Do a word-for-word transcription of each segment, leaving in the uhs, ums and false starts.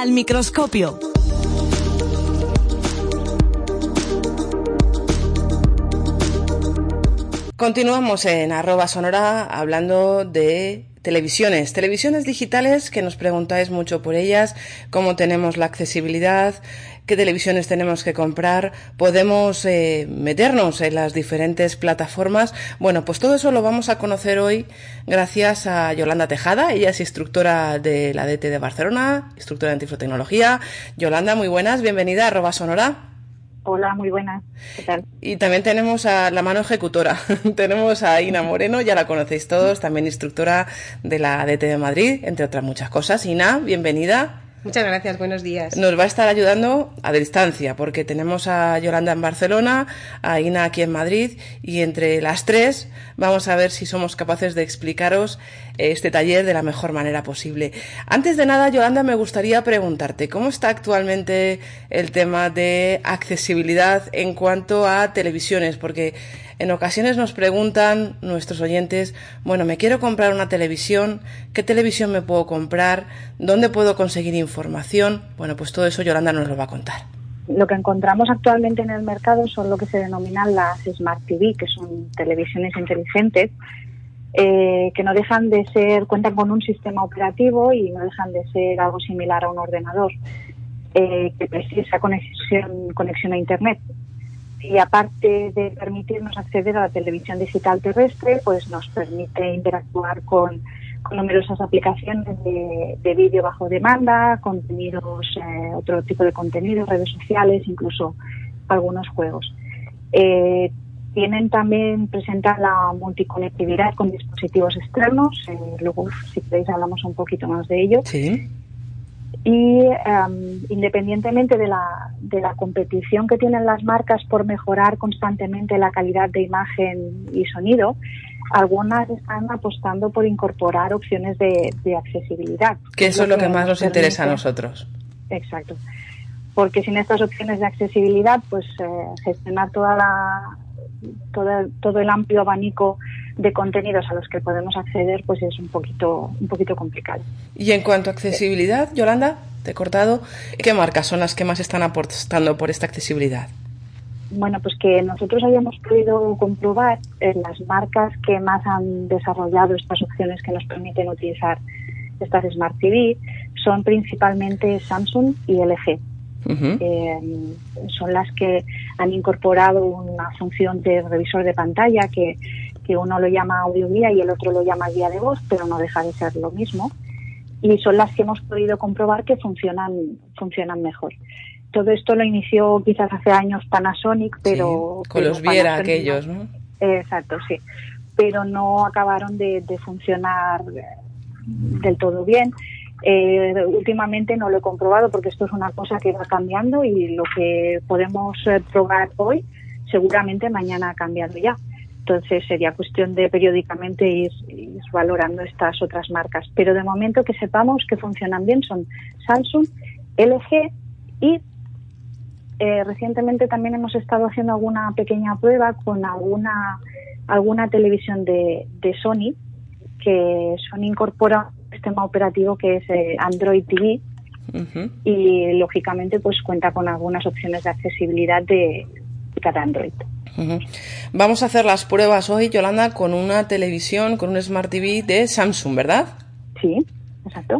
Al microscopio. Continuamos en arroba sonora hablando de televisiones, televisiones digitales, que nos preguntáis mucho por ellas, cómo tenemos la accesibilidad, qué televisiones tenemos que comprar, podemos eh, meternos en las diferentes plataformas. Bueno, pues todo eso lo vamos a conocer hoy gracias a Yolanda Tejada. Ella es instructora de la D T de Barcelona, instructora de Tiflotecnología. Yolanda, muy buenas, bienvenida a arroba sonora. Hola, muy buenas. ¿Qué tal? Y también tenemos a la mano ejecutora. Tenemos a Ina Moreno, ya la conocéis todos, también instructora de la D T de Madrid, entre otras muchas cosas. Ina, bienvenida. Muchas gracias, buenos días. Nos va a estar ayudando a distancia, porque tenemos a Yolanda en Barcelona, a Ina aquí en Madrid, y entre las tres vamos a ver si somos capaces de explicaros este taller de la mejor manera posible. Antes de nada, Yolanda, me gustaría preguntarte, ¿cómo está actualmente el tema de accesibilidad en cuanto a televisiones? Porque en ocasiones nos preguntan nuestros oyentes, bueno, me quiero comprar una televisión, ¿qué televisión me puedo comprar? ¿Dónde puedo conseguir información? Bueno, pues todo eso Yolanda nos lo va a contar. Lo que encontramos actualmente en el mercado son lo que se denominan las Smart T V, que son televisiones inteligentes, eh, que no dejan de ser, cuentan con un sistema operativo y no dejan de ser algo similar a un ordenador, eh, que precisa conexión, conexión a Internet. Y aparte de permitirnos acceder a la televisión digital terrestre, pues nos permite interactuar con, con numerosas aplicaciones de, de vídeo bajo demanda, contenidos, eh, otro tipo de contenidos, redes sociales, incluso algunos juegos. Eh, tienen también, presentan la multiconectividad con dispositivos externos, eh, luego si queréis hablamos un poquito más de ello. Sí. Y um, independientemente de la, de la competición que tienen las marcas por mejorar constantemente la calidad de imagen y sonido, algunas están apostando por incorporar opciones de, de accesibilidad. Que eso es lo que, que más nos permite, interesa a nosotros. Exacto. Porque sin estas opciones de accesibilidad, pues eh, gestionar toda la, toda, todo el amplio abanico de contenidos a los que podemos acceder, pues es un poquito un poquito complicado. Y en cuanto a accesibilidad, Yolanda, te he cortado, ¿qué marcas son las que más están apostando por esta accesibilidad? Bueno, pues que nosotros hayamos podido comprobar en las marcas que más han desarrollado estas opciones que nos permiten utilizar estas Smart T V son principalmente Samsung y L G. Uh-huh. Eh, son las que han incorporado una función de revisor de pantalla que que uno lo llama audio guía y el otro lo llama guía de voz, pero no deja de ser lo mismo. Y son las que hemos podido comprobar que funcionan funcionan mejor. Todo esto lo inició quizás hace años Panasonic, pero... Sí, con pero los Viera Panasonic, aquellos, ¿no? Eh, exacto, sí. Pero no acabaron de, de funcionar del todo bien. Eh, últimamente no lo he comprobado porque esto es una cosa que va cambiando y lo que podemos eh, probar hoy seguramente mañana ha cambiado ya. Entonces sería cuestión de periódicamente ir, ir valorando estas otras marcas. Pero de momento que sepamos que funcionan bien son Samsung, L G y eh, recientemente también hemos estado haciendo alguna pequeña prueba con alguna alguna televisión de, de Sony que Sony incorpora un sistema operativo que es eh, Android T V. Uh-huh. Y lógicamente pues cuenta con algunas opciones de accesibilidad de, de cada Android. Uh-huh. Vamos a hacer las pruebas hoy, Yolanda, con una televisión, con un Smart T V de Samsung, ¿verdad? Sí, exacto.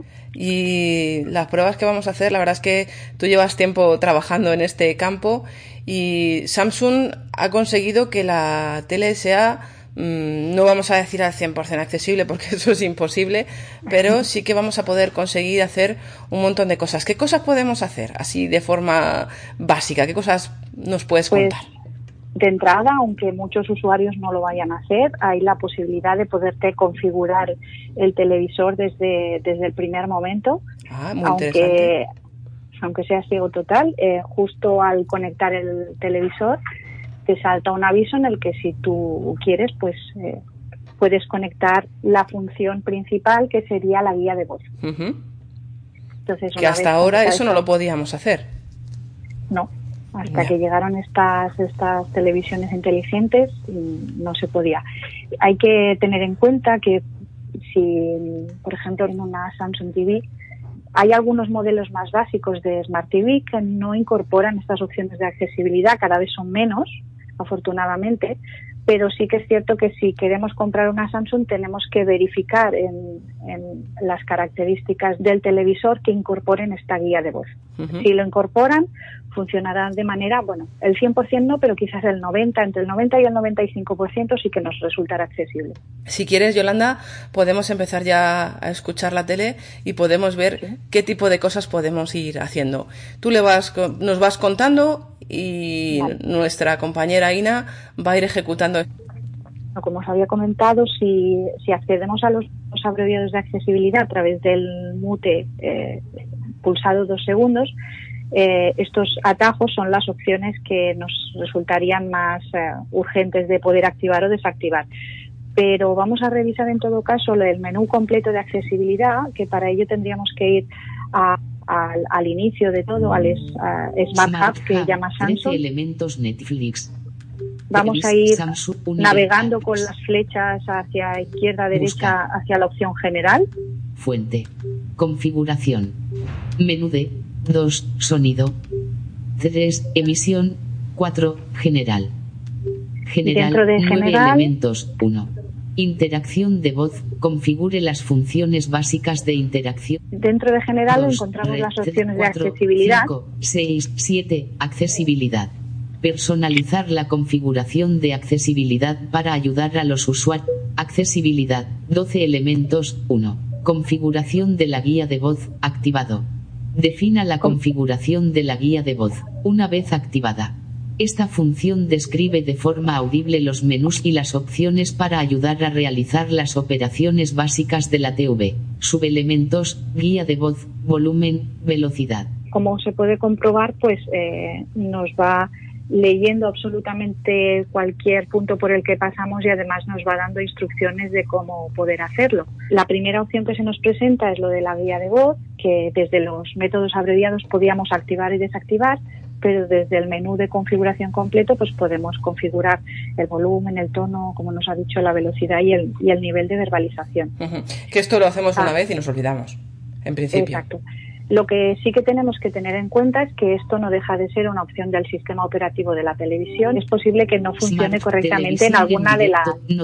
Y las pruebas que vamos a hacer, la verdad es que tú llevas tiempo trabajando en este campo y Samsung ha conseguido que la tele sea, mmm, no vamos a decir al cien por ciento accesible porque eso es imposible, pero sí que vamos a poder conseguir hacer un montón de cosas. ¿Qué cosas podemos hacer así de forma básica? ¿Qué cosas nos puedes pues... contar? De entrada, aunque muchos usuarios no lo vayan a hacer, hay la posibilidad de poderte configurar el televisor desde, desde el primer momento. Ah, muy aunque, interesante. Aunque sea ciego total, eh, justo al conectar el televisor te salta un aviso en el que si tú quieres, pues eh, puedes conectar la función principal que sería la guía de voz. Uh-huh. Entonces, que hasta ahora eso no lo podíamos hacer. No. Hasta Ya. que llegaron estas estas televisiones inteligentes no se podía. Hay que tener en cuenta que si, por ejemplo, en una Samsung T V Hay algunos modelos más básicos de Smart T V que no incorporan estas opciones de accesibilidad, cada vez son menos, afortunadamente, pero sí que es cierto que si queremos comprar una Samsung tenemos que verificar en, en las características del televisor que incorporen esta guía de voz. Uh-huh. Si lo incorporan, funcionará de manera, bueno, el cien por ciento no, pero quizás el noventa, entre el noventa y el noventa y cinco por ciento sí que nos resultará accesible. Si quieres, Yolanda, podemos empezar ya a escuchar la tele y podemos ver ¿sí? qué tipo de cosas podemos ir haciendo. Tú le vas, nos vas contando y vale. nuestra compañera Ina va a ir ejecutando. Como os había comentado, si, si accedemos a los, los abreviados de accesibilidad a través del mute eh, pulsado dos segundos, eh, estos atajos son las opciones que nos resultarían más eh, urgentes de poder activar o desactivar. Pero vamos a revisar en todo caso el menú completo de accesibilidad, que para ello tendríamos que ir a Al, al inicio de todo, al es, a Smart, Smart Hub que Hub, llama Samsung. Elementos Netflix. Vamos a ir navegando con las flechas hacia izquierda, derecha, Busca. hacia la opción general. Fuente. Configuración. Menú de dos. Sonido. tres. Emisión. cuatro. General. General. Dentro de nueve general, elementos. uno. Interacción de voz. Configure las funciones básicas de interacción. Dentro de general dos, encontramos red, las opciones cuatro, de accesibilidad. cinco, seis, siete. Accesibilidad. Personalizar la configuración de accesibilidad para ayudar a los usuarios. Accesibilidad. doce elementos. uno. Configuración de la guía de voz. Activado. Defina la configuración de la guía de voz. Una vez activada, esta función describe de forma audible los menús y las opciones para ayudar a realizar las operaciones básicas de la T V. Subelementos, guía de voz, volumen, velocidad. Como se puede comprobar, pues eh, nos va leyendo absolutamente cualquier punto por el que pasamos y además nos va dando instrucciones de cómo poder hacerlo. La primera opción que se nos presenta es lo de la guía de voz, que desde los métodos abreviados podíamos activar y desactivar, pero desde el menú de configuración completo pues podemos configurar el volumen, el tono, como nos ha dicho, la velocidad y el, y el nivel de verbalización. Uh-huh. Que esto lo hacemos ah. una vez y nos olvidamos, en principio. Exacto. Lo que sí que tenemos que tener en cuenta es que esto no deja de ser una opción del sistema operativo de la televisión. Es posible que no funcione Smart correctamente en alguna de, la,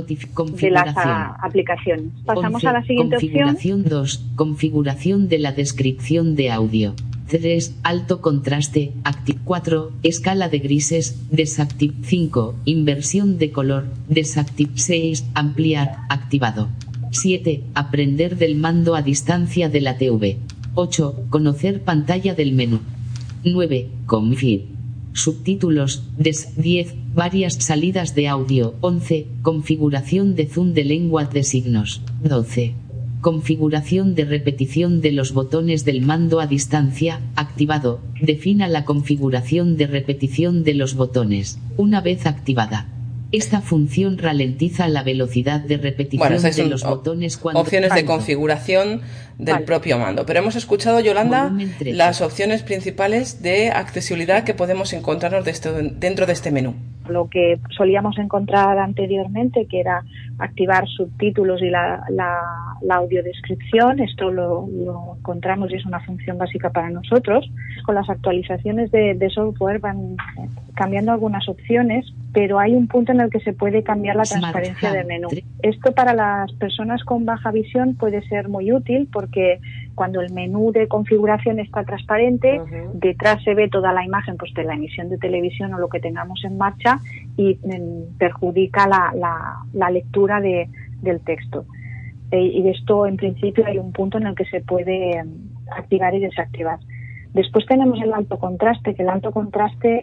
de las a, aplicaciones. Pasamos once, a la siguiente configuración opción. dos. Configuración de la descripción de audio. tres. Alto contraste. Active. cuatro. Escala de grises. Desactive. cinco. Inversión de color. Desactive. seis. Ampliar. Activado. siete. Aprender del mando a distancia de la T V. ocho. Conocer pantalla del menú. nueve. Config. Subtítulos. Des. diez. Varias salidas de audio. once. Configuración de zoom de lengua de signos. doce. Configuración de repetición de los botones del mando a distancia. Activado. Defina la configuración de repetición de los botones. Una vez activada, esta función ralentiza la velocidad de repetición bueno, de los botones cuando... Opciones de configuración del vale. propio mando. Pero hemos escuchado, Yolanda, las opciones principales de accesibilidad que podemos encontrarnos de esto, dentro de este menú. Lo que solíamos encontrar anteriormente, que era activar subtítulos y la, la, la audiodescripción, esto lo, lo encontramos y es una función básica para nosotros. Con las actualizaciones de, de software van cambiando algunas opciones, pero hay un punto en el que se puede cambiar la transparencia del menú. Esto para las personas con baja visión puede ser muy útil porque cuando el menú de configuración está transparente, uh-huh. detrás se ve toda la imagen pues de la emisión de televisión o lo que tengamos en marcha y mm, perjudica la, la, la lectura de, del texto. E, y esto, en principio, hay un punto en el que se puede mm, activar y desactivar. Después tenemos el alto contraste, que el alto contraste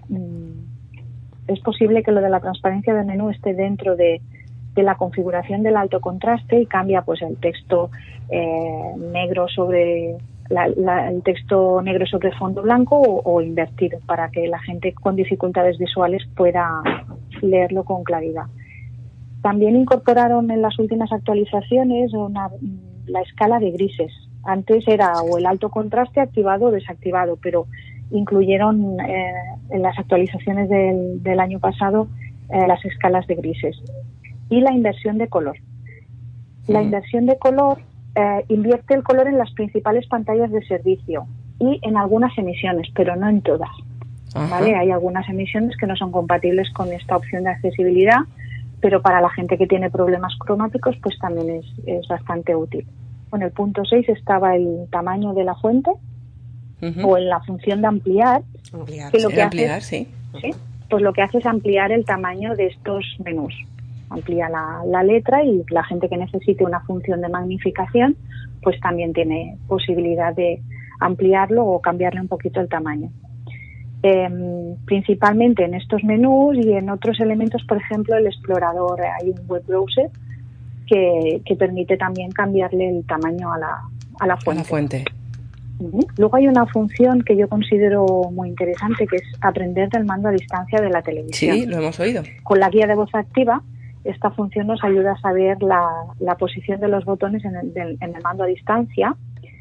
mmm, es posible que lo de la transparencia del menú esté dentro de de la configuración del alto contraste y cambia pues el texto eh, negro sobre la, la, el texto negro sobre fondo blanco o, o invertido para que la gente con dificultades visuales pueda leerlo con claridad. También incorporaron en las últimas actualizaciones una, la escala de grises. Antes era o el alto contraste activado o desactivado, pero incluyeron eh, en las actualizaciones del, del año pasado eh, las escalas de grises. Y la inversión de color. La inversión de color eh, invierte el color en las principales pantallas de servicio y en algunas emisiones, pero no en todas. ¿Vale? Hay algunas emisiones que no son compatibles con esta opción de accesibilidad, pero para la gente que tiene problemas cromáticos pues también es, es bastante útil. En el punto seis estaba el tamaño de la fuente, uh-huh. o en la función de ampliar, ampliar que lo sí, que ampliar, hace, sí. ¿sí? Pues lo que hace es ampliar el tamaño de estos menús. Amplía la, la letra y la gente que necesite una función de magnificación pues también tiene posibilidad de ampliarlo o cambiarle un poquito el tamaño. Eh, principalmente en estos menús y en otros elementos, por ejemplo, el explorador, hay un web browser que, que permite también cambiarle el tamaño a la, a la fuente. A la fuente. Uh-huh. Luego hay una función que yo considero muy interesante, que es aprender del mando a distancia de la televisión. Sí, lo hemos oído. Con la guía de voz activa, esta función nos ayuda a saber la, la posición de los botones en el, del, en el mando a distancia,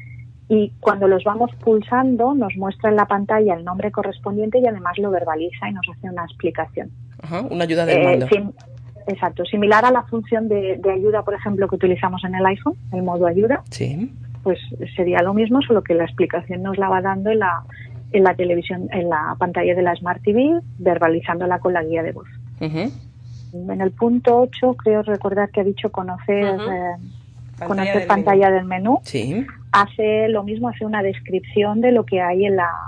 y cuando los vamos pulsando nos muestra en la pantalla el nombre correspondiente y además lo verbaliza y nos hace una explicación. Ajá, una ayuda del eh, mando. Sim, exacto, similar a la función de, de ayuda, por ejemplo, que utilizamos en el iPhone, el modo ayuda. Sí. Pues sería lo mismo, solo que la explicación nos la va dando en la, en la televisión, en la pantalla de la Smart T V, verbalizándola con la guía de voz. Uh-huh. En el punto ocho creo recordar que ha dicho conocer, uh-huh. eh, pantalla conocer del pantalla menú. del menú. Sí. Hace lo mismo, hace una descripción de lo que hay en la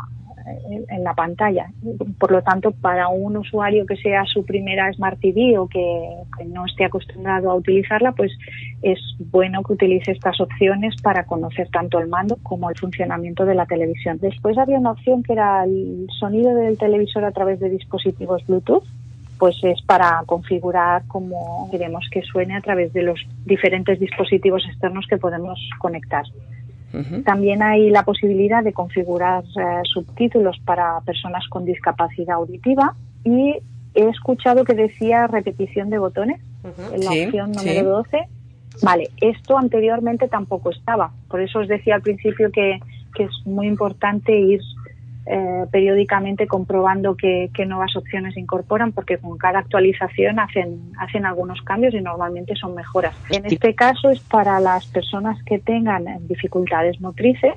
en la pantalla. Por lo tanto, para un usuario que sea su primera Smart T V o que, que no esté acostumbrado a utilizarla, pues es bueno que utilice estas opciones para conocer tanto el mando como el funcionamiento de la televisión. Después había una opción que era el sonido del televisor a través de dispositivos Bluetooth. Pues es para configurar cómo queremos que suene a través de los diferentes dispositivos externos que podemos conectar. Uh-huh. También hay la posibilidad de configurar eh, subtítulos para personas con discapacidad auditiva, y he escuchado que decía repetición de botones, uh-huh. en la sí, opción número sí. doce. Vale, esto anteriormente tampoco estaba, por eso os decía al principio que, que es muy importante ir eh, periódicamente comprobando qué, qué nuevas opciones incorporan, porque con cada actualización hacen, hacen algunos cambios y normalmente son mejoras. En este caso es para las personas que tengan dificultades motrices,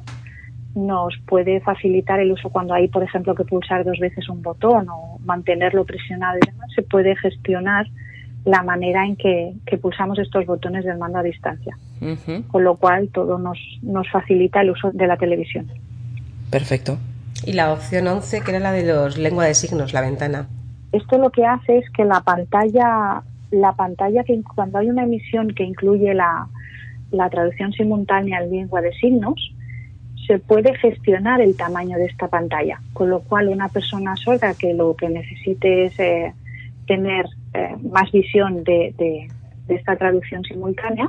nos puede facilitar el uso cuando hay, por ejemplo, que pulsar dos veces un botón o mantenerlo presionado y demás, se puede gestionar la manera en que, que pulsamos estos botones del mando a distancia. Uh-huh. Con lo cual todo nos, nos facilita el uso de la televisión. Perfecto. Y la opción once, que era la de los lengua de signos, la ventana. Esto lo que hace es que la pantalla, la pantalla que cuando hay una emisión que incluye la, la traducción simultánea en lengua de signos, se puede gestionar el tamaño de esta pantalla, con lo cual una persona sorda que lo que necesite es eh, tener eh, más visión de, de, de esta traducción simultánea,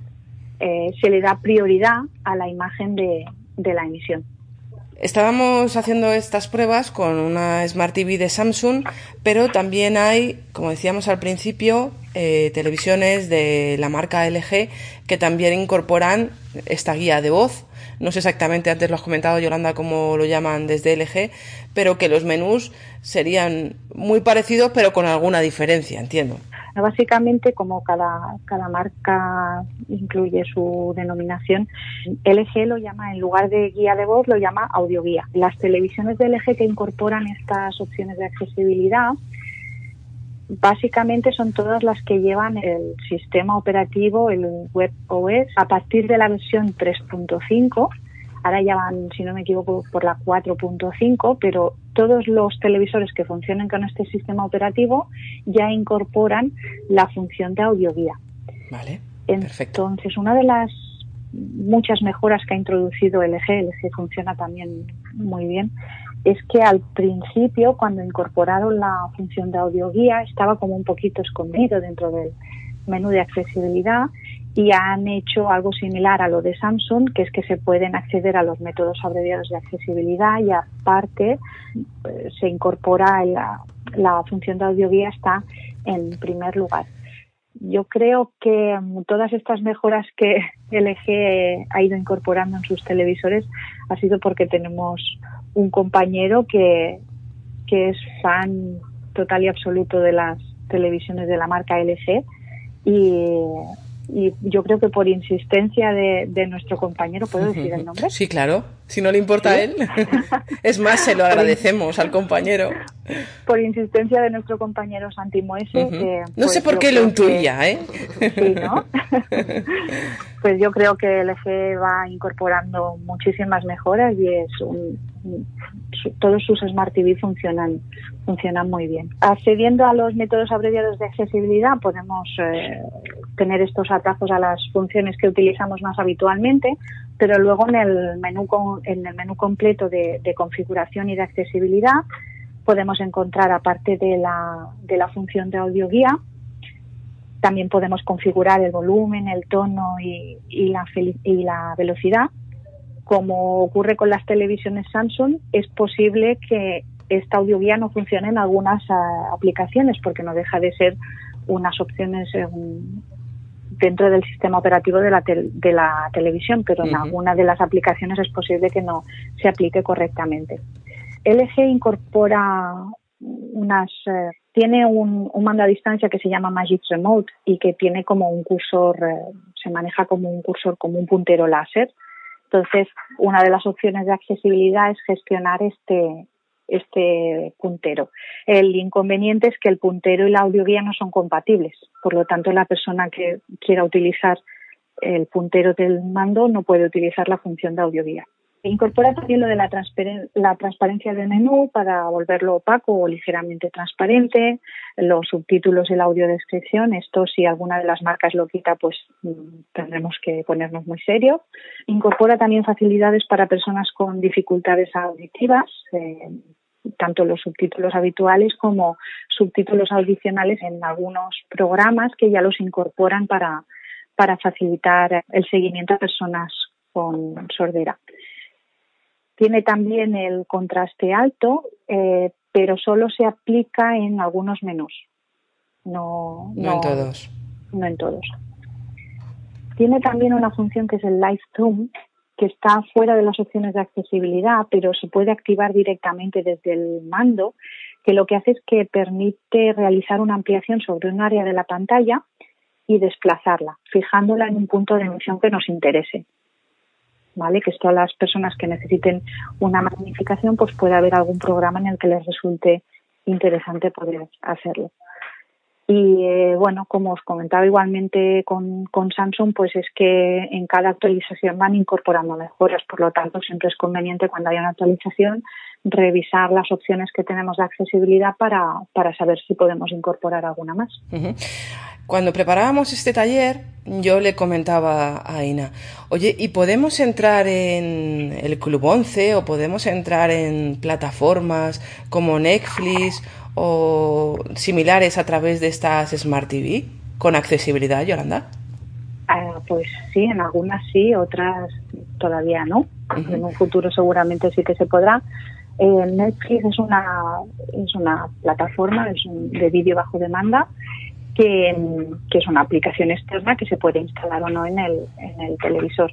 eh, se le da prioridad a la imagen de, de la emisión. Estábamos haciendo estas pruebas con una Smart T V de Samsung, pero también hay, como decíamos al principio, eh, televisiones de la marca L G que también incorporan esta guía de voz. No sé exactamente, antes lo has comentado, Yolanda, cómo lo llaman desde L G, pero que los menús serían muy parecidos, pero con alguna diferencia, entiendo. Básicamente, como cada, cada marca incluye su denominación, L G lo llama, en lugar de guía de voz, lo llama audioguía. Las televisiones de L G que incorporan estas opciones de accesibilidad, básicamente son todas las que llevan el sistema operativo, el WebOS, a partir de la versión tres punto cinco. Ahora ya van, si no me equivoco, por la cuatro punto cinco, pero todos los televisores que funcionen con este sistema operativo ya incorporan la función de audioguía. Vale, perfecto. Entonces, una de las muchas mejoras que ha introducido L G, L G funciona también muy bien, es que al principio, cuando incorporaron la función de audioguía, estaba como un poquito escondido dentro del menú de accesibilidad, y han hecho algo similar a lo de Samsung, que es que se pueden acceder a los métodos abreviados de accesibilidad, y aparte eh, se incorpora la, la función de audioguía, está en primer lugar. Yo creo que um, todas estas mejoras que L G ha ido incorporando en sus televisores ha sido porque tenemos un compañero que, que es fan total y absoluto de las televisiones de la marca L G, y y yo creo que por insistencia de, de nuestro compañero, ¿puedo decir el nombre? Sí, claro, si no le importa ¿Sí? a él. Es más, se lo agradecemos al compañero. Por insistencia de nuestro compañero Santi Moese. Uh-huh. que, no pues, sé por qué lo intuía, que, ¿eh? Sí, ¿no? Pues yo creo que L G va incorporando muchísimas mejoras y es un, un, su, todos sus Smart T V funcionan funcionan muy bien. Accediendo a los métodos abreviados de accesibilidad podemos eh, tener estos atajos a las funciones que utilizamos más habitualmente, pero luego en el menú con, en el menú completo de, de configuración y de accesibilidad podemos encontrar, aparte de la, de la función de audio guía, también podemos configurar el volumen, el tono y, y, la, y la velocidad. Como ocurre con las televisiones Samsung, es posible que esta audioguía no funcione en algunas uh, aplicaciones porque no deja de ser unas opciones um, dentro del sistema operativo de la, te- de la televisión, pero uh-huh. en alguna de las aplicaciones es posible que no se aplique correctamente. L G incorpora unas... Uh, tiene un, un mando a distancia que se llama Magic Remote y que tiene como un cursor, uh, se maneja como un cursor, como un puntero láser. Entonces, una de las opciones de accesibilidad es gestionar este este puntero. El inconveniente es que el puntero y la audioguía no son compatibles. Por lo tanto, la persona que quiera utilizar el puntero del mando no puede utilizar la función de audioguía. Incorpora también lo de la, transparen- la transparencia del menú para volverlo opaco o ligeramente transparente, los subtítulos y la audiodescripción. Esto, si alguna de las marcas lo quita, pues tendremos que ponernos muy serios. Incorpora también facilidades para personas con dificultades auditivas, eh, tanto los subtítulos habituales como subtítulos adicionales en algunos programas que ya los incorporan para, para facilitar el seguimiento a personas con sordera. Tiene también el contraste alto, eh, pero solo se aplica en algunos menús. No, no, no en todos. No en todos. Tiene también una función que es el Live Zoom, que está fuera de las opciones de accesibilidad, pero se puede activar directamente desde el mando, que lo que hace es que permite realizar una ampliación sobre un área de la pantalla y desplazarla, fijándola en un punto de emisión que nos interese. ¿Vale? Que esto a las personas que necesiten una magnificación, pues puede haber algún programa en el que les resulte interesante poder hacerlo. Y eh, bueno, como os comentaba igualmente con, con Samsung, pues es que en cada actualización van incorporando mejoras, por lo tanto siempre es conveniente cuando haya una actualización revisar las opciones que tenemos de accesibilidad para, para saber si podemos incorporar alguna más. Uh-huh. Cuando preparábamos este taller, yo le comentaba a Aina, oye, ¿y podemos entrar en el Club once o podemos entrar en plataformas como Netflix o similares a través de estas Smart T V con accesibilidad, Yolanda? Uh, pues sí, en algunas sí, otras todavía no. Uh-huh. En un futuro seguramente sí que se podrá. Eh, Netflix es una es una plataforma es un, de vídeo bajo demanda que, que es una aplicación externa que se puede instalar o no en el, en el televisor.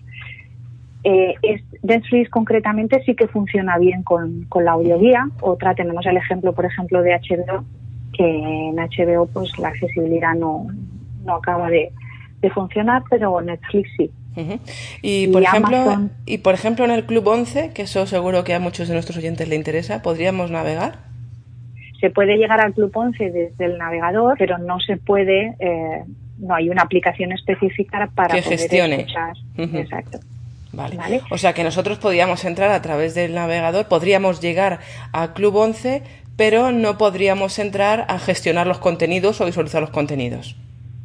Eh, es, Netflix concretamente sí que funciona bien con, con la audioguía. Otra, tenemos el ejemplo, por ejemplo, de H B O, que en H B O pues la accesibilidad no, no acaba de, de funcionar, pero Netflix sí. Uh-huh. Y, por y, ejemplo, Amazon... y por ejemplo en el Club once, que eso seguro que a muchos de nuestros oyentes le interesa, ¿podríamos navegar? Se puede llegar al Club once desde el navegador, pero no se puede, eh, no hay una aplicación específica para que poder gestione. escuchar. Uh-huh. Exacto. Vale. vale. O sea que nosotros podríamos entrar a través del navegador, podríamos llegar al Club once, pero no podríamos entrar a gestionar los contenidos o visualizar los contenidos.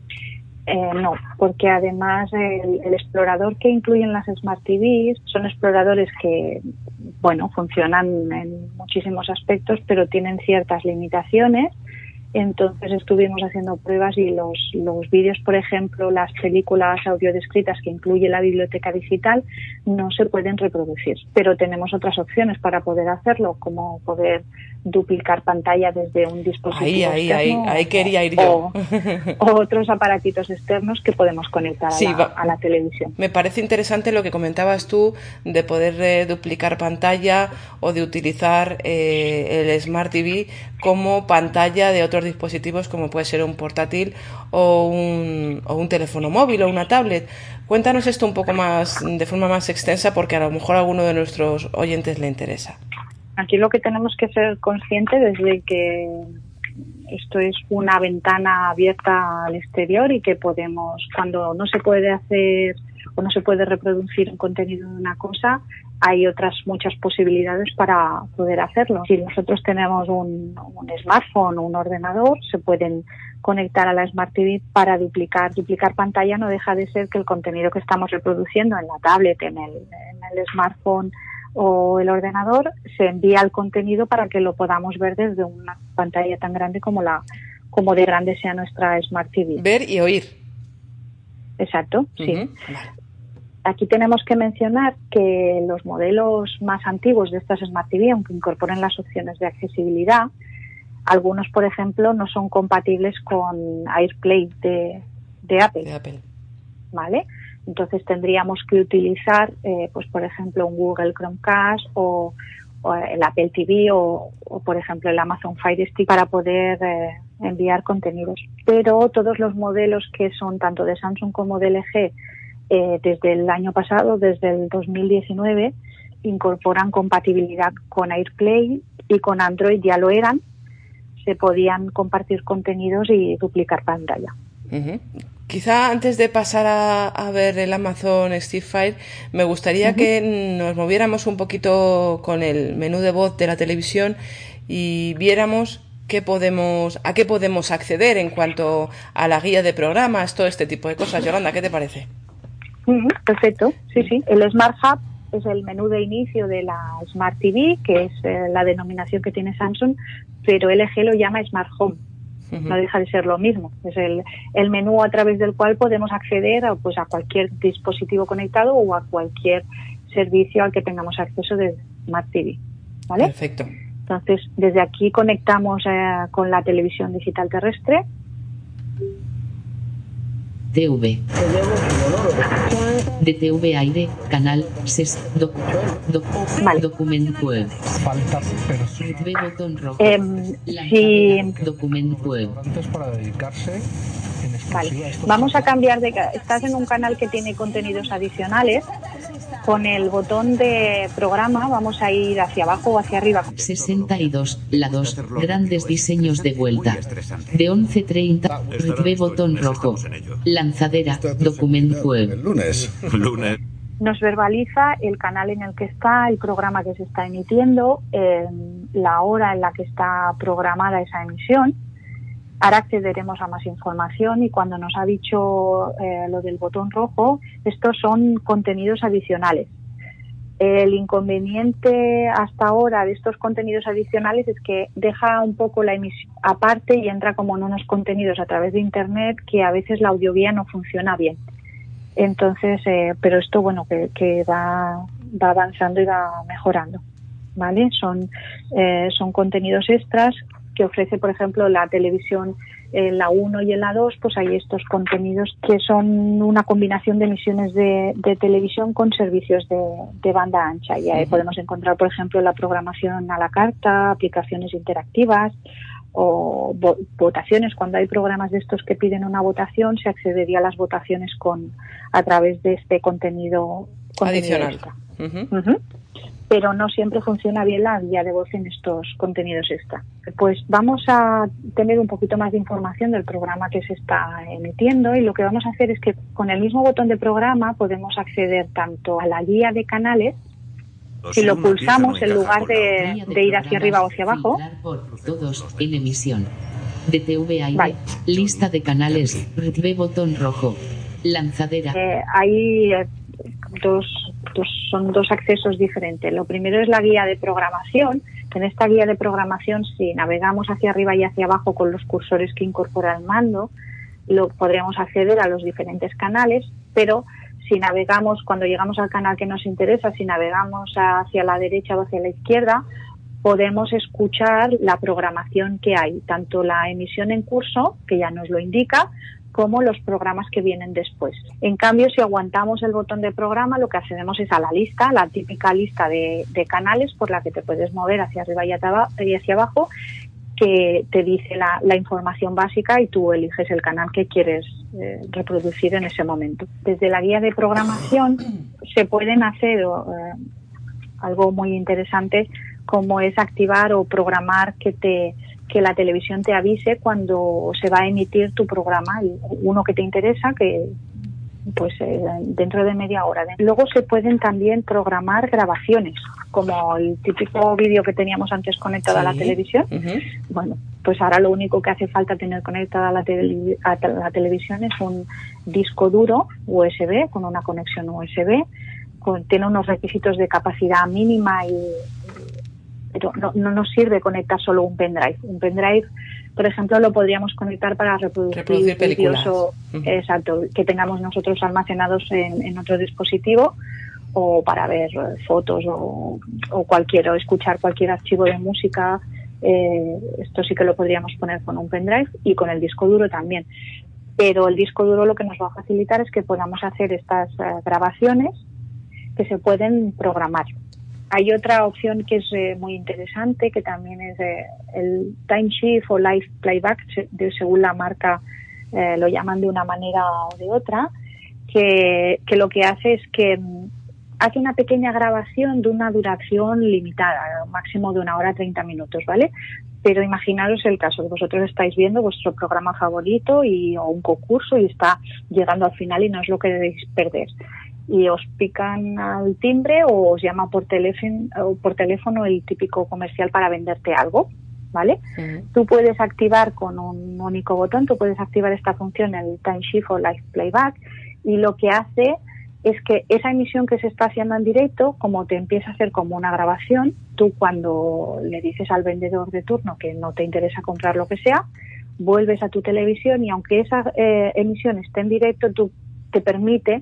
Eh, no, porque además el, el explorador que incluyen las Smart T Vs son exploradores que, bueno, funcionan en muchísimos aspectos, pero tienen ciertas limitaciones. Entonces estuvimos haciendo pruebas y los, los vídeos, por ejemplo, las películas audiodescritas que incluye la biblioteca digital no se pueden reproducir. Pero tenemos otras opciones para poder hacerlo, como poder duplicar pantalla desde un dispositivo ahí, externo. Ahí, ahí, ahí quería ir yo. O, o otros aparatitos externos que podemos conectar sí, a, la, va, a la televisión. Me parece interesante lo que comentabas tú de poder eh, duplicar pantalla o de utilizar eh, el Smart T V como pantalla de otro otros dispositivos como puede ser un portátil o un, o un teléfono móvil o una tablet. Cuéntanos esto un poco más, de forma más extensa, porque a lo mejor a alguno de nuestros oyentes le interesa. Aquí lo que tenemos que ser conscientes es de que esto es una ventana abierta al exterior y que podemos, cuando no se puede hacer o no se puede reproducir un contenido de una cosa, hay otras muchas posibilidades para poder hacerlo. Si nosotros tenemos un, un smartphone o un ordenador, se pueden conectar a la Smart T V para duplicar. Duplicar pantalla no deja de ser que el contenido que estamos reproduciendo en la tablet, en el, en el smartphone o el ordenador, se envía el contenido para que lo podamos ver desde una pantalla tan grande como la como de grande sea nuestra Smart T V. Ver y oír. Exacto, sí. Uh-huh. Vale. Aquí tenemos que mencionar que los modelos más antiguos de estas Smart T V, aunque incorporen las opciones de accesibilidad, algunos, por ejemplo, no son compatibles con AirPlay de, de Apple. De Apple. ¿Vale? Entonces tendríamos que utilizar, eh, pues por ejemplo, un Google Chromecast o, o el Apple T V o, o, por ejemplo, el Amazon Fire Stick para poder eh, enviar contenidos. Pero todos los modelos que son tanto de Samsung como de L G, eh, desde el año pasado, desde el dos mil diecinueve, incorporan compatibilidad con AirPlay y con Android ya lo eran. Se podían compartir contenidos y duplicar pantalla. Uh-huh. Quizá antes de pasar a, a ver el Amazon Steve Fire, me gustaría uh-huh. que nos moviéramos un poquito con el menú de voz de la televisión y viéramos qué podemos, a qué podemos acceder en cuanto a la guía de programas, todo este tipo de cosas. Yolanda, ¿qué te parece? Uh-huh. Perfecto, sí, sí. El Smart Hub es el menú de inicio de la Smart T V, que es eh, la denominación que tiene Samsung, pero L G lo llama Smart Home. Uh-huh. No deja de ser lo mismo. Es el, el menú a través del cual podemos acceder a, pues, a cualquier dispositivo conectado o a cualquier servicio al que tengamos acceso de Smart T V. ¿Vale? Perfecto. Entonces, desde aquí conectamos eh, con la televisión digital terrestre. T V. De T V Aire, canal, ses, doc, doc, vale. Document web. Falta V botón rojo. Eh, si... Document web. para dedicarse en vale. Vamos a cambiar de... Estás en un canal que tiene contenidos adicionales. Con el botón de programa vamos a ir hacia abajo o hacia arriba. sesenta y dos, la dos, grandes diseños de vuelta. De once treinta, V botón rojo. Lanzadera, document web. Lunes. Lunes. Nos verbaliza el canal en el que está, el programa que se está emitiendo, eh, la hora en la que está programada esa emisión. Ahora accederemos a más información y cuando nos ha dicho eh, lo del botón rojo, estos son contenidos adicionales. El inconveniente hasta ahora de estos contenidos adicionales es que deja un poco la emisión aparte y entra como en unos contenidos a través de Internet que a veces la audioguía no funciona bien. Entonces, eh, pero esto, bueno, que, que va, va avanzando y va mejorando, ¿vale? Son, eh, son contenidos extras que ofrece, por ejemplo, la televisión en la uno y en la dos, pues hay estos contenidos que son una combinación de emisiones de, de televisión con servicios de, de banda ancha. Y ahí podemos encontrar, por ejemplo, la programación a la carta, aplicaciones interactivas o vo- votaciones. Cuando hay programas de estos que piden una votación, se accedería a las votaciones con a través de este contenido, contenido adicional. Extra. Uh-huh. Uh-huh. Pero no siempre funciona bien la guía de voz en estos contenidos extra. Pues vamos a tener un poquito más de información del programa que se está emitiendo y lo que vamos a hacer es que con el mismo botón de programa podemos acceder tanto a la guía de canales, si lo pulsamos en lugar de, de ir hacia arriba o hacia abajo. Por todos en emisión. De T V Aire, Vale. lista de canales, V botón rojo. Lanzadera. Eh, hay eh, dos, dos, son dos accesos diferentes. Lo primero es la guía de programación. En esta guía de programación, si navegamos hacia arriba y hacia abajo con los cursores que incorpora el mando, lo podremos acceder a los diferentes canales, pero si navegamos, cuando llegamos al canal que nos interesa, si navegamos hacia la derecha o hacia la izquierda, podemos escuchar la programación que hay, tanto la emisión en curso, que ya nos lo indica, como los programas que vienen después. En cambio, si aguantamos el botón de programa, lo que accedemos es a la lista, la típica lista de, de canales por la que te puedes mover hacia arriba y hacia abajo, que te dice la, la información básica y tú eliges el canal que quieres eh, reproducir en ese momento. Desde la guía de programación se pueden hacer eh, algo muy interesante, como es activar o programar que te que la televisión te avise cuando se va a emitir tu programa, uno que te interesa, que pues eh, dentro de media hora. Luego se pueden también programar grabaciones, como el típico vídeo que teníamos antes conectado sí. a la televisión. Uh-huh. Bueno, pues ahora lo único que hace falta tener conectada a la, tele, a la televisión es un disco duro U S B con una conexión U S B, con, tiene unos requisitos de capacidad mínima y pero no, no nos sirve conectar solo un pendrive. Un pendrive, por ejemplo, lo podríamos conectar para reproducir, reproducir películas. O, uh-huh. Exacto, que tengamos nosotros almacenados en, en otro dispositivo, o para ver fotos o, o cualquier, o escuchar cualquier archivo de música. Eh, esto sí que lo podríamos poner con un pendrive y con el disco duro también. Pero el disco duro lo que nos va a facilitar es que podamos hacer estas uh, grabaciones que se pueden programar. Hay otra opción que es eh, muy interesante, que también es eh, el time shift o live playback, de, según la marca eh, lo llaman de una manera o de otra, que, que lo que hace es que mm, hace una pequeña grabación de una duración limitada, máximo de una hora treinta minutos, ¿vale? Pero imaginaros el caso que vosotros estáis viendo vuestro programa favorito y o un concurso y está llegando al final y no es lo que debéis perder. Y os pican al timbre o os llama por teléfono, por teléfono el típico comercial para venderte algo, ¿vale? Uh-huh. Tú puedes activar con un único botón, tú puedes activar esta función, el Time Shift o Live Playback, y lo que hace es que esa emisión que se está haciendo en directo, como te empieza a hacer como una grabación, tú cuando le dices al vendedor de turno que no te interesa comprar lo que sea, vuelves a tu televisión y aunque esa eh, emisión esté en directo, tú te permite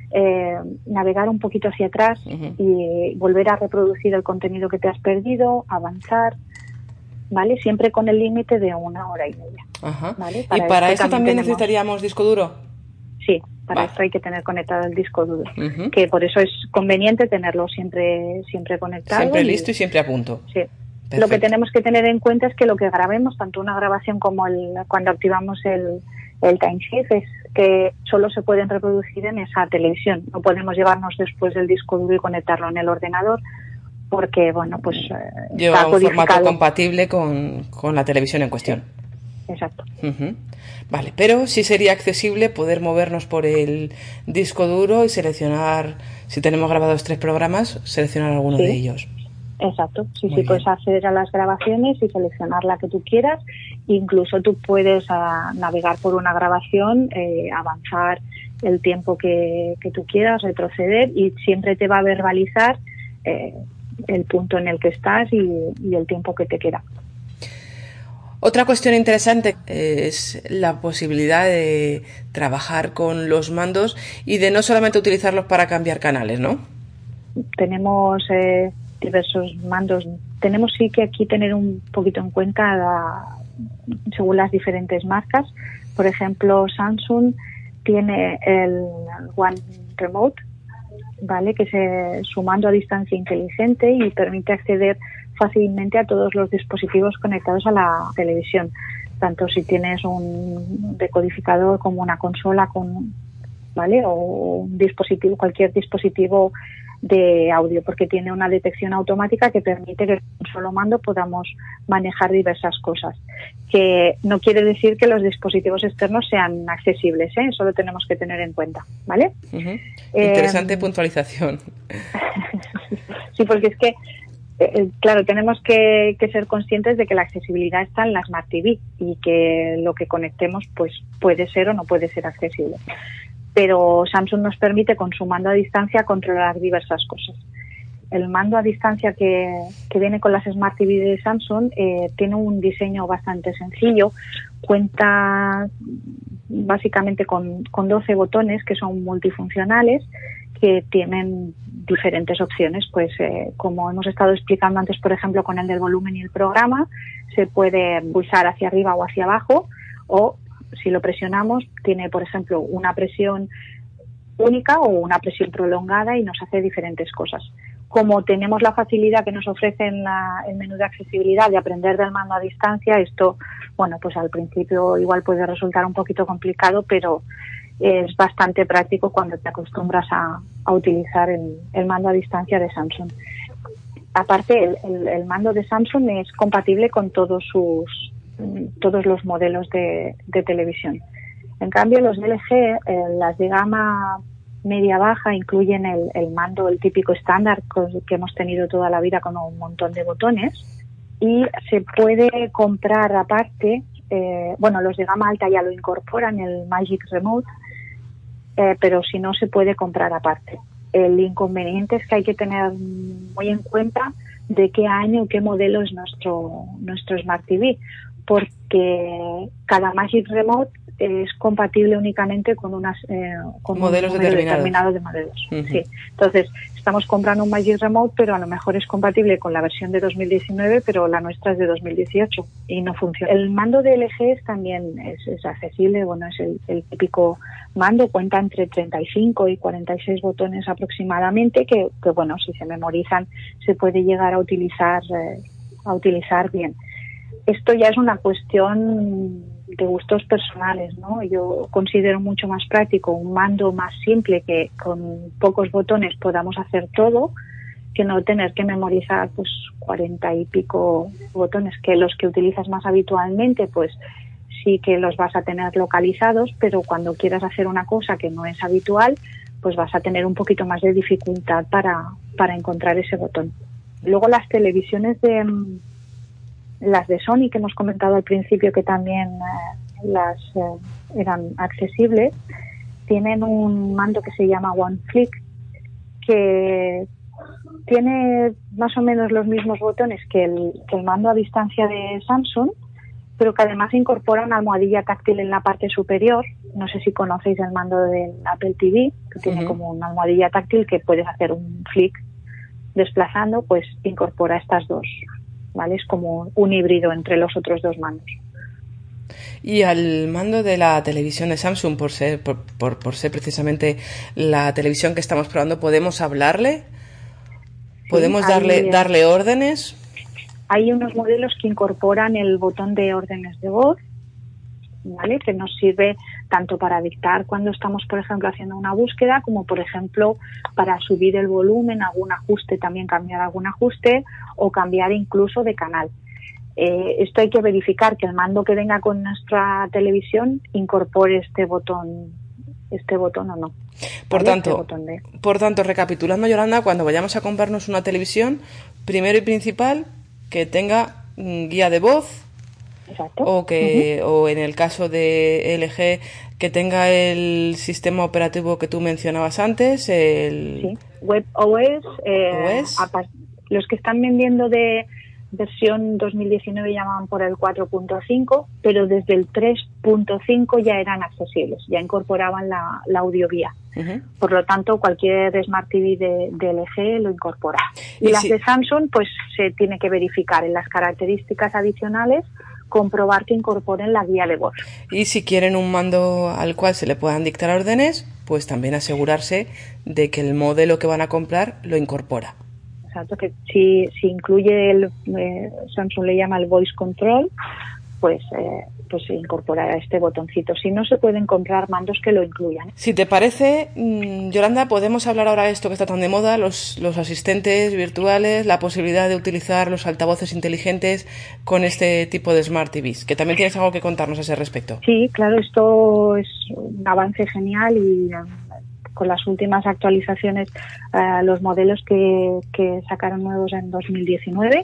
Eh, navegar un poquito hacia atrás uh-huh. y volver a reproducir el contenido que te has perdido, avanzar, ¿vale? Siempre con el límite de una hora y media. Uh-huh. ¿Vale? Para ¿Y para eso también, también tenemos... necesitaríamos disco duro? Sí, para vale. esto hay que tener conectado el disco duro, uh-huh. que por eso es conveniente tenerlo siempre siempre conectado. Siempre y... listo y siempre a punto. Sí. Perfecto. Lo que tenemos que tener en cuenta es que lo que grabemos, tanto una grabación como el, cuando activamos el, el time shift, es que solo se pueden reproducir en esa televisión. No podemos llevarnos después del disco duro y conectarlo en el ordenador porque, bueno, pues eh, lleva está un formato compatible con, con la televisión en cuestión. Sí, exacto. Uh-huh. Vale, pero sí sería accesible poder movernos por el disco duro y seleccionar, si tenemos grabados tres programas, seleccionar alguno sí. de ellos. Exacto, sí, Muy sí, bien. Puedes acceder a las grabaciones y seleccionar la que tú quieras. Incluso tú puedes a, navegar por una grabación, eh, avanzar el tiempo que, que tú quieras, retroceder y siempre te va a verbalizar eh, el punto en el que estás y, y el tiempo que te queda. Otra cuestión interesante es la posibilidad de trabajar con los mandos y de no solamente utilizarlos para cambiar canales, ¿no? Tenemos eh, diversos mandos. Tenemos sí que aquí tener un poquito en cuenta la, según las diferentes marcas. Por ejemplo, Samsung tiene el One Remote, ¿vale? Que es su mando a distancia inteligente y permite acceder fácilmente a todos los dispositivos conectados a la televisión, tanto si tienes un decodificador como una consola con, ¿vale? O un dispositivo, cualquier dispositivo de audio, porque tiene una detección automática que permite que con un solo mando podamos manejar diversas cosas. Que no quiere decir que los dispositivos externos sean accesibles, ¿eh? Eso lo tenemos que tener en cuenta, ¿vale? Uh-huh. Interesante eh, puntualización. Sí, porque es que Eh, claro, tenemos que, que ser conscientes de que la accesibilidad está en la Smart T V y que lo que conectemos pues puede ser o no puede ser accesible. Pero Samsung nos permite, con su mando a distancia, controlar diversas cosas. El mando a distancia que, que viene con las Smart T V de Samsung eh, tiene un diseño bastante sencillo. Cuenta básicamente con, con doce botones que son multifuncionales, que tienen diferentes opciones, pues eh, como hemos estado explicando antes, por ejemplo, con el del volumen y el programa, se puede pulsar hacia arriba o hacia abajo, o si lo presionamos, tiene, por ejemplo, una presión única o una presión prolongada y nos hace diferentes cosas. Como tenemos la facilidad que nos ofrece en la, el menú de accesibilidad de aprender del mando a distancia, esto, bueno, pues al principio igual puede resultar un poquito complicado, pero es bastante práctico cuando te acostumbras a, a utilizar el, el mando a distancia de Samsung. Aparte, el, el, el mando de Samsung es compatible con todos sus todos los modelos de, de televisión. En cambio, los de L G, eh, las de gama media-baja, incluyen el, el mando, el típico estándar que hemos tenido toda la vida con un montón de botones, y se puede comprar aparte, eh, bueno, los de gama alta ya lo incorporan, el Magic Remote, eh, pero si no, se puede comprar aparte. El inconveniente es que hay que tener muy en cuenta de qué año, qué modelo es nuestro, nuestro Smart T V, porque cada Magic Remote es compatible únicamente con unas eh, con modelos un número determinados. determinado de modelos. Uh-huh. Sí. Entonces, estamos comprando un Magic Remote, pero a lo mejor es compatible con la versión de dos mil diecinueve, pero la nuestra es de dos mil dieciocho y no funciona. El mando de L G es también es, es accesible, bueno, es el, el típico mando, cuenta entre treinta y cinco y cuarenta y seis botones aproximadamente, que, que bueno, si se memorizan se puede llegar a utilizar eh, a utilizar bien. Esto ya es una cuestión de gustos personales, ¿no? Yo considero mucho más práctico un mando más simple, que con pocos botones podamos hacer todo, que no tener que memorizar pues cuarenta y pico botones, que los que utilizas más habitualmente pues sí que los vas a tener localizados, pero cuando quieras hacer una cosa que no es habitual, pues vas a tener un poquito más de dificultad para, para encontrar ese botón. Luego las televisiones de las de Sony, que hemos comentado al principio que también eh, las eh, eran accesibles, tienen un mando que se llama One Flick, que tiene más o menos los mismos botones que el, que el mando a distancia de Samsung, pero que además incorpora una almohadilla táctil en la parte superior. No sé si conocéis el mando del Apple T V, que tiene uh-huh. como una almohadilla táctil que puedes hacer un flick desplazando, pues incorpora estas dos, ¿vale? Es como un híbrido entre los otros dos mandos. Y al mando de la televisión de Samsung, por ser, por, por, por ser precisamente la televisión que estamos probando, ¿podemos hablarle? ¿Podemos sí, darle, hay, darle órdenes? Hay unos modelos que incorporan el botón de órdenes de voz, ¿vale? Que nos sirve tanto para dictar cuando estamos, por ejemplo, haciendo una búsqueda, como, por ejemplo, para subir el volumen, algún ajuste, también cambiar algún ajuste, o cambiar incluso de canal. Eh, esto hay que verificar que el mando que venga con nuestra televisión incorpore este botón, este botón o no. Por ¿vale? tanto, este de... por tanto, recapitulando, Yolanda, cuando vayamos a comprarnos una televisión, primero y principal, que tenga guía de voz. Exacto. O que uh-huh. o en el caso de L G, que tenga el sistema operativo que tú mencionabas antes, el sí. WebOS, eh, O S. A, los que están vendiendo de versión dos mil diecinueve llaman por el cuatro punto cinco, pero desde el tres punto cinco ya eran accesibles, ya incorporaban la, la audioguía. Uh-huh. Por lo tanto, cualquier Smart T V de, de L G lo incorpora. Y, y las si... de Samsung, pues se tiene que verificar en las características adicionales, comprobar que incorporen la guía de voz. Y si quieren un mando al cual se le puedan dictar órdenes, pues también asegurarse de que el modelo que van a comprar lo incorpora. Exacto, que si, si incluye el, eh, Samsung le llama el Voice Control, pues eh, pues se incorporará este botoncito. Si no, se pueden comprar mandos que lo incluyan. Si te parece, Yolanda, podemos hablar ahora de esto que está tan de moda, los, los asistentes virtuales, la posibilidad de utilizar los altavoces inteligentes con este tipo de Smart T Vs, que también tienes algo que contarnos a ese respecto. Sí, claro, esto es un avance genial y um, con las últimas actualizaciones, uh, los modelos que, que sacaron nuevos en dos mil diecinueve,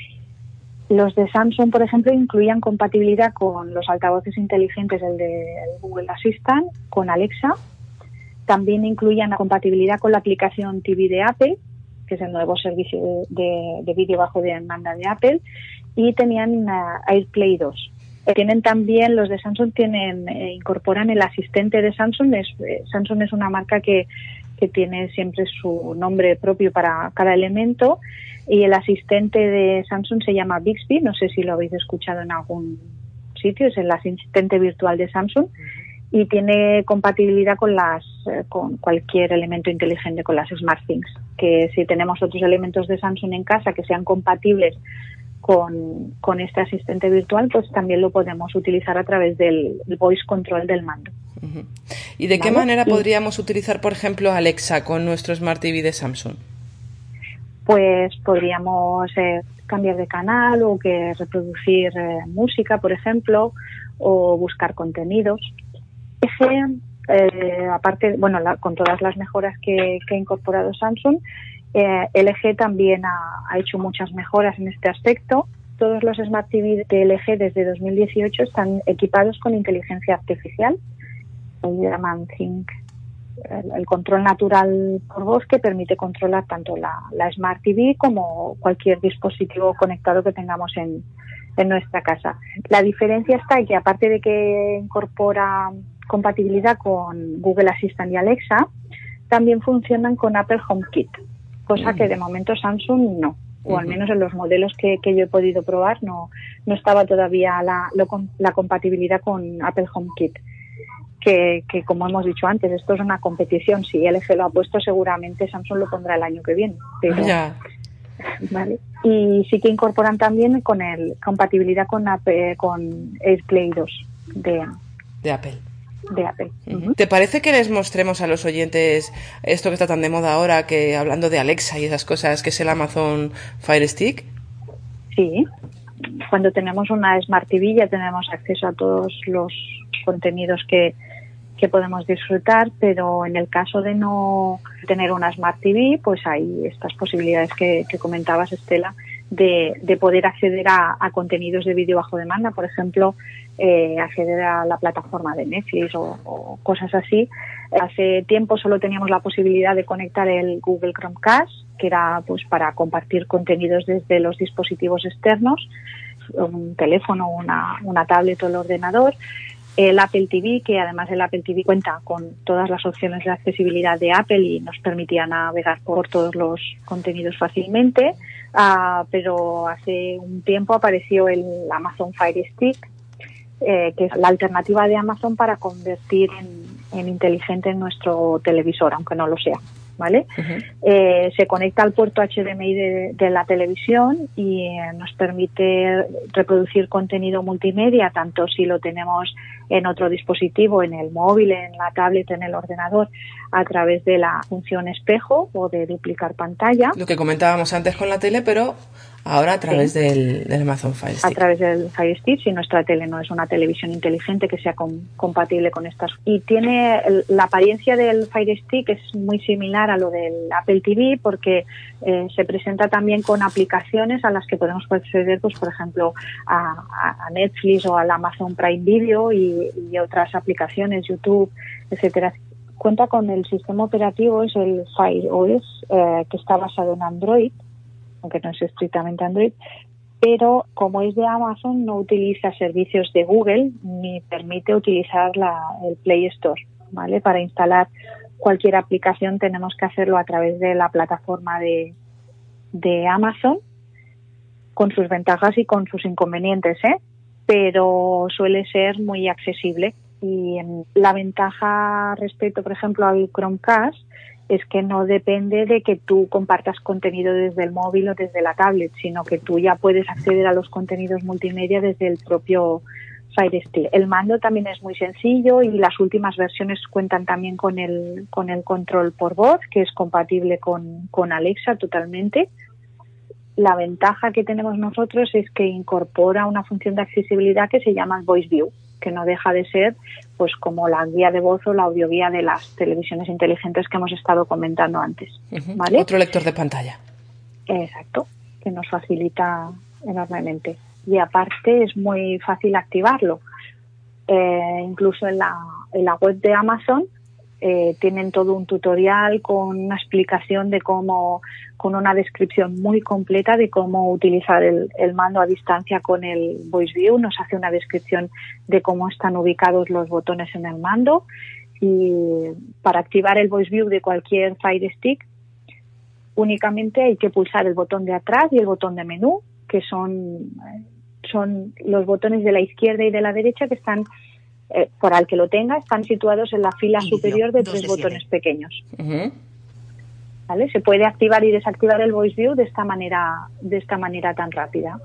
los de Samsung, por ejemplo, incluían compatibilidad con los altavoces inteligentes, el de el Google Assistant, con Alexa. También incluían la compatibilidad con la aplicación T V de Apple, que es el nuevo servicio de, de, de vídeo bajo demanda de Apple, y tenían uh, AirPlay dos. Tienen también, los de Samsung tienen, eh, incorporan el asistente de Samsung. Es, eh, Samsung es una marca que, que tiene siempre su nombre propio para cada elemento, y el asistente de Samsung se llama Bixby, no sé si lo habéis escuchado en algún sitio, es el asistente virtual de Samsung, y tiene compatibilidad con las eh, con cualquier elemento inteligente, con las SmartThings, que si tenemos otros elementos de Samsung en casa que sean compatibles con, con este asistente virtual, pues también lo podemos utilizar a través del voice control del mando. Uh-huh. ¿Y de ¿Vale? qué manera y, podríamos utilizar, por ejemplo, Alexa con nuestro Smart T V de Samsung? Pues podríamos eh, cambiar de canal o que reproducir eh, música, por ejemplo, o buscar contenidos. Ese, eh, aparte, bueno, la, con todas las mejoras que, que ha incorporado Samsung, eh, L G también ha, ha hecho muchas mejoras en este aspecto. Todos los Smart T V de L G desde dos mil dieciocho están equipados con inteligencia artificial, el llaman Think, el, el control natural por voz, que permite controlar tanto la, la Smart T V como cualquier dispositivo conectado que tengamos en, en nuestra casa. La diferencia está en que, aparte de que incorpora compatibilidad con Google Assistant y Alexa, también funcionan con Apple HomeKit, cosa uh-huh. que de momento Samsung no, o uh-huh. al menos en los modelos que, que yo he podido probar no, no estaba todavía la, lo, la compatibilidad con Apple HomeKit, que, que como hemos dicho antes, esto es una competición. Si L G lo ha puesto, seguramente Samsung lo pondrá el año que viene, pero yeah. Vale. Y sí que incorporan también con el compatibilidad con Apple, con AirPlay dos de, de Apple. De Apple. Uh-huh. ¿Te parece que les mostremos a los oyentes esto que está tan de moda ahora, que hablando de Alexa y esas cosas, que es el Amazon Fire Stick? Sí. Cuando tenemos una Smart T V ya tenemos acceso a todos los contenidos que que podemos disfrutar, pero en el caso de no tener una Smart T V, pues hay estas posibilidades que, que comentabas, Estela, de, de poder acceder a, a contenidos de vídeo bajo demanda, por ejemplo, eh, acceder a la plataforma de Netflix o, o cosas así. Hace tiempo solo teníamos la posibilidad de conectar el Google Chromecast, que era pues para compartir contenidos desde los dispositivos externos, un teléfono, una, una tablet o el ordenador. El Apple T V, que además el Apple T V cuenta con todas las opciones de accesibilidad de Apple y nos permitía navegar por todos los contenidos fácilmente, uh, pero hace un tiempo apareció el Amazon Fire Stick, eh, que es la alternativa de Amazon para convertir en, en inteligente en nuestro televisor, aunque no lo sea. ¿Vale? Uh-huh. Eh, se conecta al puerto H D M I de, de la televisión y eh, nos permite reproducir contenido multimedia, tanto si lo tenemos en otro dispositivo, en el móvil, en la tablet, en el ordenador, a través de la función espejo o de duplicar pantalla. Lo que comentábamos antes con la tele, pero ahora a través sí. del, del Amazon Fire Stick. A través del Fire Stick, si nuestra tele no es una televisión inteligente que sea com- compatible con estas. Y tiene el, la apariencia del Fire Stick es muy similar a lo del Apple T V, porque eh, se presenta también con aplicaciones a las que podemos acceder, pues por ejemplo, a, a Netflix o al Amazon Prime Video y, y otras aplicaciones, YouTube, etcétera. Cuenta con el sistema operativo, es el Fire O S, eh, que está basado en Android, aunque no es estrictamente Android, pero como es de Amazon no utiliza servicios de Google ni permite utilizar la, el Play Store, ¿vale? Para instalar cualquier aplicación tenemos que hacerlo a través de la plataforma de, de Amazon, con sus ventajas y con sus inconvenientes, ¿eh? Pero suele ser muy accesible. Y la ventaja respecto, por ejemplo, al Chromecast es que no depende de que tú compartas contenido desde el móvil o desde la tablet, sino que tú ya puedes acceder a los contenidos multimedia desde el propio Fire Stick. El mando también es muy sencillo y las últimas versiones cuentan también con el con el control por voz, que es compatible con, con Alexa totalmente. La ventaja que tenemos nosotros es que incorpora una función de accesibilidad que se llama Voice View, que no deja de ser pues como la guía de voz o la audioguía de las televisiones inteligentes que hemos estado comentando antes. Uh-huh. ¿Vale? Otro lector de pantalla. Exacto, que nos facilita enormemente. Y aparte es muy fácil activarlo. Eh, incluso en la, en la web de Amazon eh, tienen todo un tutorial con una explicación de cómo, con una descripción muy completa de cómo utilizar el, el mando a distancia con el Voice View. Nos hace una descripción de cómo están ubicados los botones en el mando. Y para activar el Voice View de cualquier Fire Stick, únicamente hay que pulsar el botón de atrás y el botón de menú, que son, son los botones de la izquierda y de la derecha que están eh, para el que lo tenga, están situados en la fila Inicio, superior de dos tres de botones siete. pequeños. Ujú. ¿Vale? Se puede activar y desactivar el Voice View de esta manera, de esta manera tan rápida.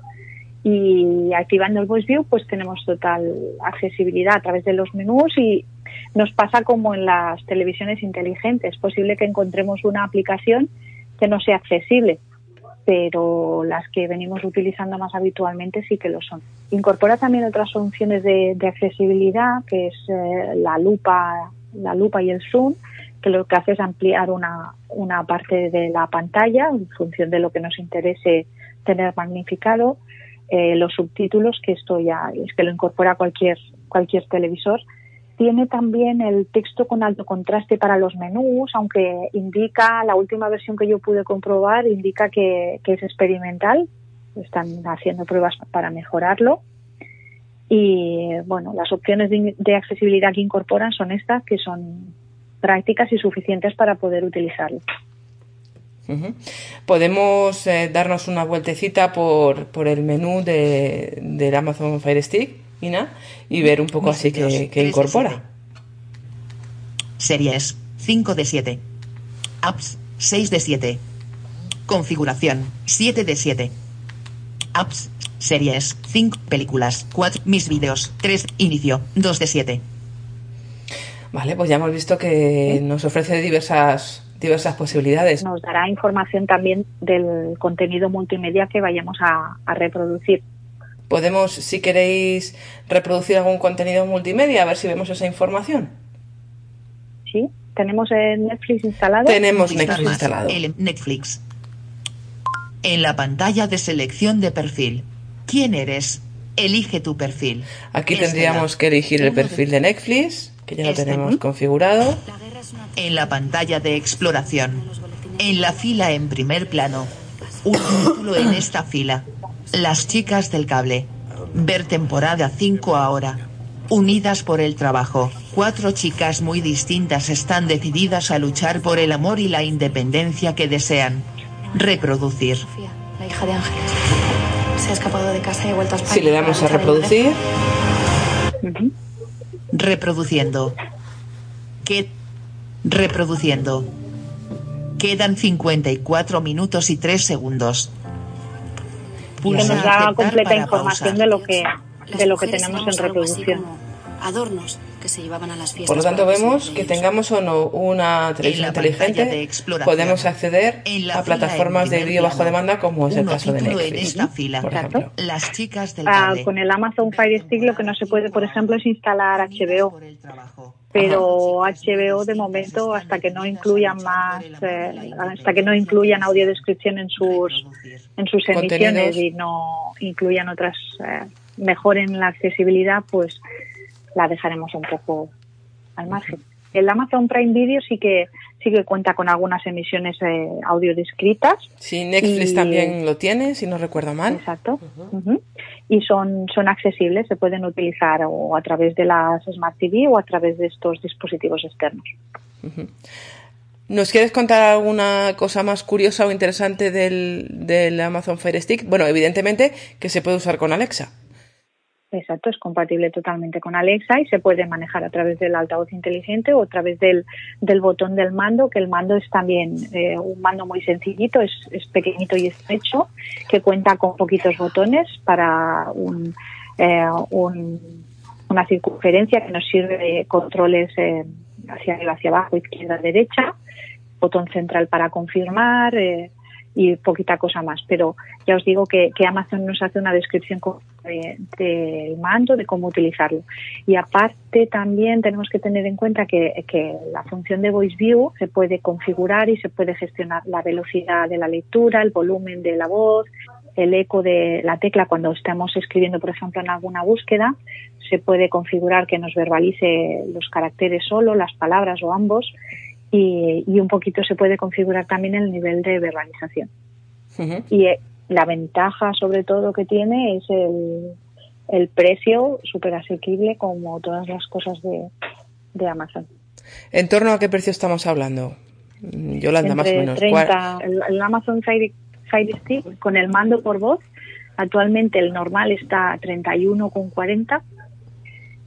Y activando el Voice View, pues tenemos total accesibilidad a través de los menús, y nos pasa como en las televisiones inteligentes. Es posible que encontremos una aplicación que no sea accesible, pero las que venimos utilizando más habitualmente sí que lo son. Incorpora también otras funciones de, de accesibilidad, que es eh, la lupa, la lupa y el zoom, que lo que hace es ampliar una, una parte de la pantalla en función de lo que nos interese tener magnificado. Eh, los subtítulos, que esto ya es que lo incorpora cualquier, cualquier televisor. Tiene también el texto con alto contraste para los menús, aunque indica, la última versión que yo pude comprobar, indica que, que es experimental. Están haciendo pruebas para mejorarlo. Y bueno, las opciones de, de accesibilidad que incorporan son estas, que son prácticas y suficientes para poder utilizarlo. Uh-huh. Podemos eh, darnos una vueltecita por, por el menú de, del Amazon Fire Stick, Ina, y ver un poco Mis así vídeos, que, que tres de incorpora. siete. Series, cinco de siete. Apps, seis de siete. Configuración, siete de siete. Apps, series, cinco. Películas, cuatro. Mis vídeos, tres. Inicio, dos de siete. Vale, pues ya hemos visto que ¿Eh? nos ofrece diversas diversas posibilidades. Nos dará información también del contenido multimedia que vayamos a, a reproducir. Podemos, si queréis, reproducir algún contenido multimedia, a ver si vemos esa información. Sí, tenemos el Netflix instalado. Tenemos Netflix Más, instalado. El Netflix. En la pantalla de selección de perfil. ¿Quién eres? Elige tu perfil. Aquí Esta tendríamos que elegir el perfil de Netflix, que ya lo Este. tenemos configurado. En la pantalla de exploración. En la fila en primer plano. Un título en esta fila. Las chicas del cable. Ver temporada cinco ahora. Unidas por el trabajo. Cuatro chicas muy distintas están decididas a luchar por el amor y la independencia que desean. Reproducir. Sofía, la hija de Ángeles. Se ha escapado de casa y ha vuelto a España. Si le damos a para luchar reproducir. Uh-huh. Reproduciendo. ¿Qué? Reproduciendo. Quedan cincuenta y cuatro minutos y tres segundos. Que Pulsa nos da aceptar completa para información pausar. de lo que Las de lo que mujeres tenemos en llevamos algo así reproducción. como adornos que se llevaban a las fiestas. Por lo tanto, para ser vemos que religiosos. tengamos o no una televisión En la pantalla de inteligente, exploración. podemos acceder En la a fila plataformas en de primer vídeo bajo plano. demanda, como es el Uno caso de título Netflix, en esta fila. por Exacto. ejemplo. Las chicas del Ah, cable. con el Amazon Fire Stick lo que no se puede, por ejemplo, es instalar H B O. Por el trabajo. Pero H B O de momento, hasta que no incluyan más, eh, hasta que no incluyan audiodescripción en sus en sus emisiones Contenidos. y no incluyan otras, eh, mejoren la accesibilidad, pues la dejaremos un poco al margen. El Amazon Prime Video sí que sí que cuenta con algunas emisiones eh, audiodescritas. Sí, Netflix Y- también lo tiene, si no recuerdo mal. Exacto. Ujú. Y son, son accesibles, se pueden utilizar o a través de las Smart T V o a través de estos dispositivos externos. ¿Nos quieres contar alguna cosa más curiosa o interesante del, del Amazon Fire Stick? Bueno, evidentemente que se puede usar con Alexa. Exacto, es compatible totalmente con Alexa y se puede manejar a través del altavoz inteligente o a través del, del botón del mando, que el mando es también eh, un mando muy sencillito, es, es pequeñito y estrecho, que cuenta con poquitos botones para un, eh, un, una circunferencia que nos sirve de controles eh, hacia arriba, hacia abajo, izquierda, derecha, botón central para confirmar, eh, y poquita cosa más, pero ya os digo que, que Amazon nos hace una descripción del de mando, de cómo utilizarlo. Y aparte también tenemos que tener en cuenta que, que la función de Voice View se puede configurar y se puede gestionar la velocidad de la lectura, el volumen de la voz, el eco de la tecla cuando estamos escribiendo, por ejemplo, en alguna búsqueda. Se puede configurar que nos verbalice los caracteres solo, las palabras o ambos. Y, y un poquito se puede configurar también el nivel de verbalización. Uh-huh. Y eh, la ventaja sobre todo que tiene es el, el precio súper asequible, como todas las cosas de, de Amazon. ¿En torno a qué precio estamos hablando? Yolanda, más o Entre menos. treinta, el, el Amazon Fire, Fire Stick con el mando por voz, actualmente el normal está a treinta y uno con cuarenta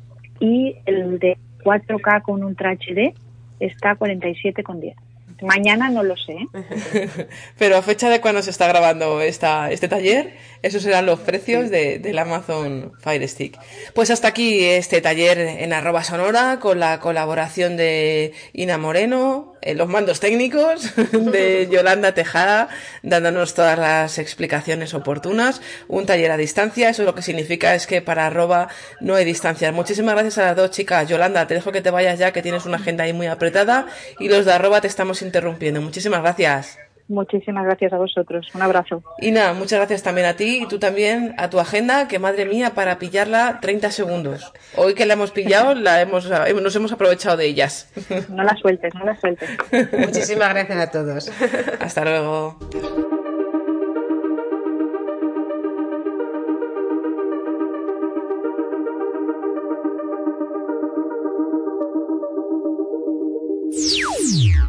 y el de cuatro K con Ultra H D está a cuarenta y siete con diez. Mañana no lo sé. Pero a fecha de cuando se está grabando esta, este taller, esos serán los precios de, del Amazon Fire Stick. Pues hasta aquí este taller en arroba sonora con la colaboración de Ina Moreno, en los mandos técnicos de Yolanda Tejada, dándonos todas las explicaciones oportunas. Un taller a distancia, eso lo que significa es que para arroba no hay distancias. Muchísimas gracias a las dos chicas. Yolanda, te dejo que te vayas ya, que tienes una agenda ahí muy apretada, y los de arroba te estamos interrumpiendo. Muchísimas gracias. Muchísimas gracias a vosotros. Un abrazo. Ina, muchas gracias también a ti y tú también a tu agenda, que madre mía, para pillarla treinta segundos. Hoy que la hemos pillado, la hemos, nos hemos aprovechado de ellas. No la sueltes, no la sueltes. Muchísimas gracias a todos. Hasta luego.